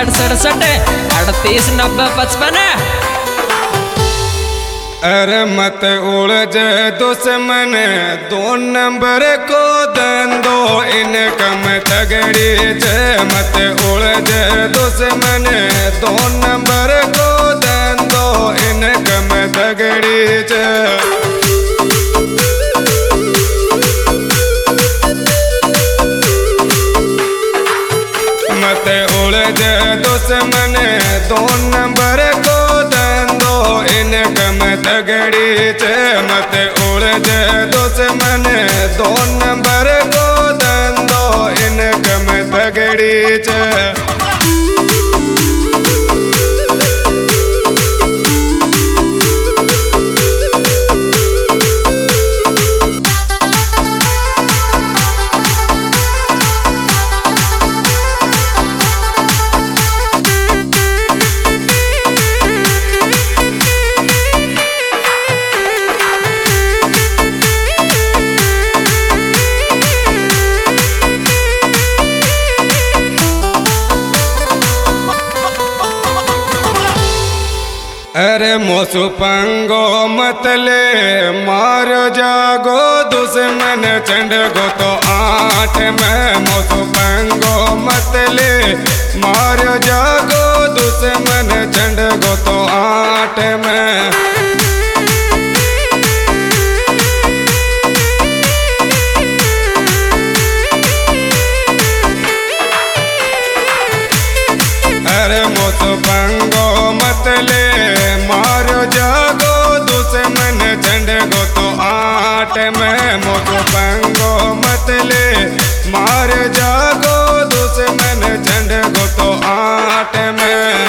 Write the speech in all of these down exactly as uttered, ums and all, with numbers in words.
बासठ सड़सठ अड़तीस नब्बे पचपन। अरे मत उलझ दुश्मन दो नंबर को दंदो इनकम तगड़ी ज। मत उलझ दुश्मन दो नंबर को दंदो इनकम तगड़ी ज। मत उलझ दुश्मन दो नंबर को दंदो इनकम तगड़ी च। मत उलझ दुश्मन दो नंबर को दंदो इनकम तगड़ी च। अरे मोसु पंगो मतले मारो जागो दुश्मन चंड गो तो आठ में। मोसु पंगो मतले मारो जागो दुश्मन चंड गो तो आठ में। अरे मोसु पंगो मतले मारो जागो दुश्मन चंड गो तो आठ में। मोसु पंगो मतले मार जागो दुश्मन चंड गो तो आठ में।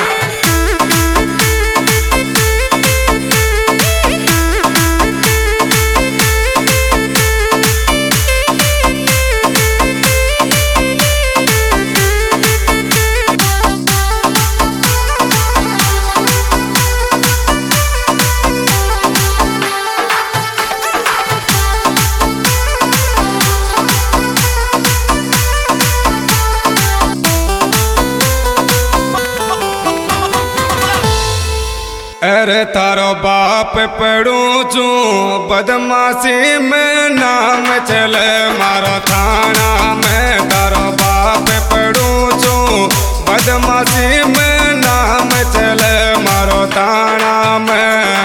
अरे तारो बाप पढ़ू चू बदमाशी में नाम चले मारो थाना में। तारो बाप पढ़ू चू बदमाशी में नाम चले मारो थाना में।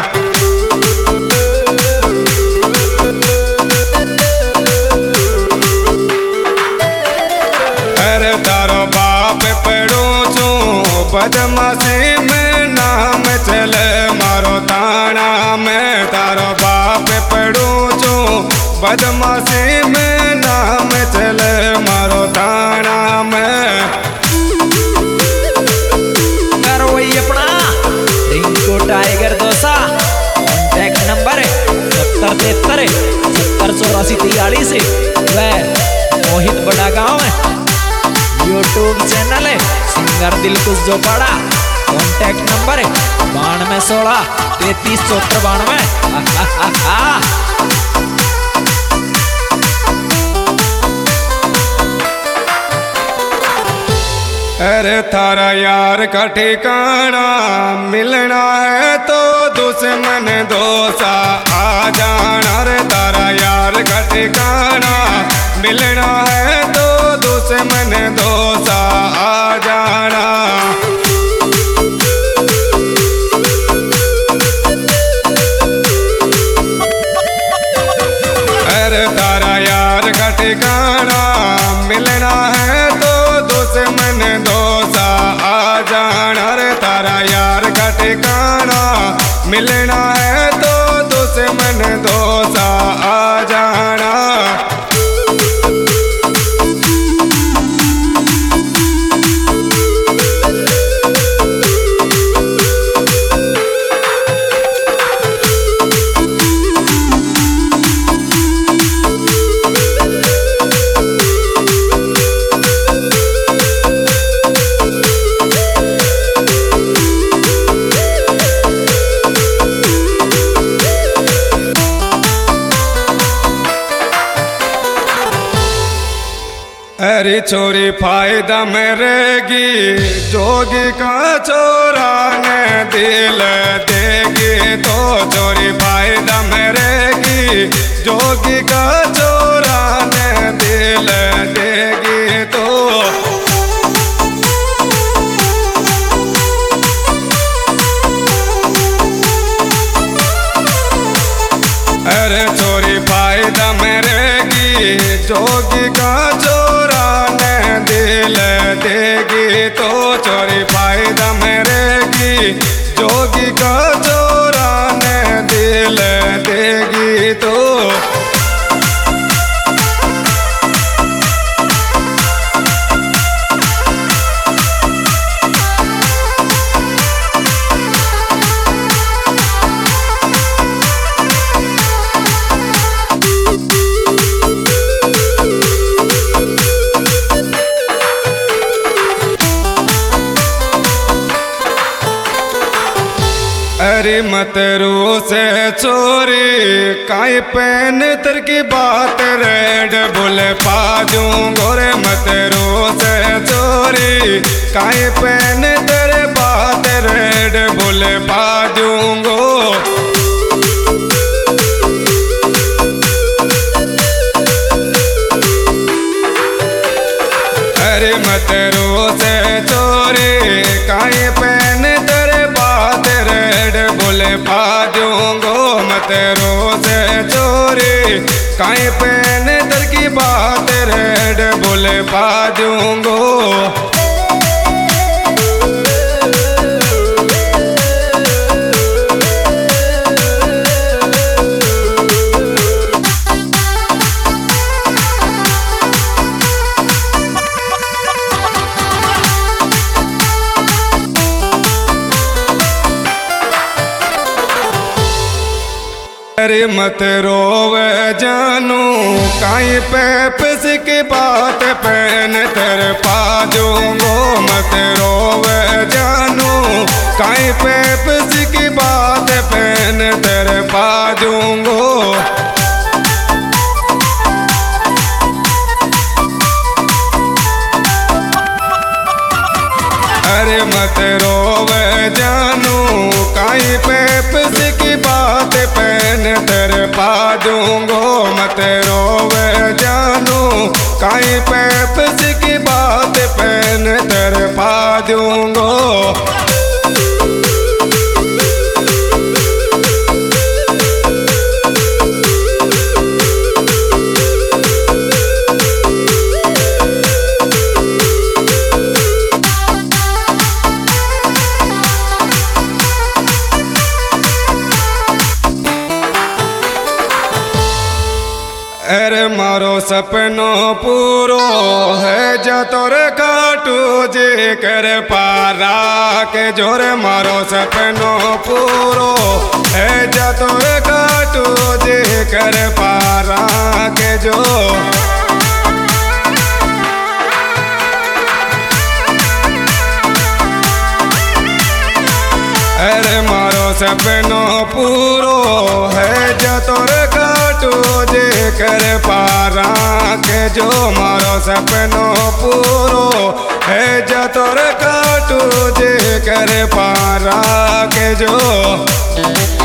अरे तारो बाप पढ़ू चू बदमाशी में नाम चले मारो थाना में। तारो बाप पढ़ू चू बदमाशी में नाम चले मारो थाना में। करो वही अपना Rinku Tiger Dosa contact number सत्तर तिहत्तर सत्तर चौरासी तियालीस। वह मोहित बड़ा गाँव है। यूट्यूब चैनल है singer Dilkush Jopada. Contact number है बानवे सोलह तैतीस चौहत्तर बानवे। अरे थारा यार का ठिकाना मिलना है तो दुश्मन दोसा आ जाना। रे तारा यार का ठिकाना मिलना है तो दुश्मन दोसा आ जाना। अरे तारा यार का ठिकाना मिलना है तो दुश्मन दोसा आ जाना। रे तारा यार का ठिकाना मिलना है तो दुश्मन दोसा आ जाना। अरे छोरी फायदा में रहेगी, जोगी का चोरा ने दिल देगी तो छोरी फायदा में रहेगी, जोगी का चोरा ने दिल देगी तो। अरे छोरी फायदा में रहेगी, जोगी का चोरा ने दिल देगी तो छोरी फायदा में रहेगी, जोगी का चोरा ने दिल देगी तो। अरे मत रो से चोरी काई पेन तर की बात रेड बोले पाजू गोरे, मत रो से चोरी काई पेन तेरे बात रेड बोले पाजूंगो। अरे मत रो से चोरी काई पेन तेरे बात रेड बोले पाजूंगो, मत रो से चोरी काई पेन दर की बात रेड बोले पाजूंगो। अरे मत रोवे जानू काई पे पिस की बात पेन तेरे पाजूंगो, मत रोवे जानू काई पे पिस की बात पेन तेरे पाजूंगो। अरे मत रोवे जानू काई पे पिस की बात पेन तेरे पाजूंगो, मत रोवे जानू काई पे पिस की बात पेन तेरे पाजूंगो। अरे मारो सपनो पूरो है जतोर काटू जे कर पारा के जोर, मारो सपनो पूरो है जतोर काटू जे कर पारा के जो। अरे मारो सपनो पूरो है जतोर काटू जे कर पारा के जो, मारो सपनो पूरो है जतोर काटू जे कर पारा के जो।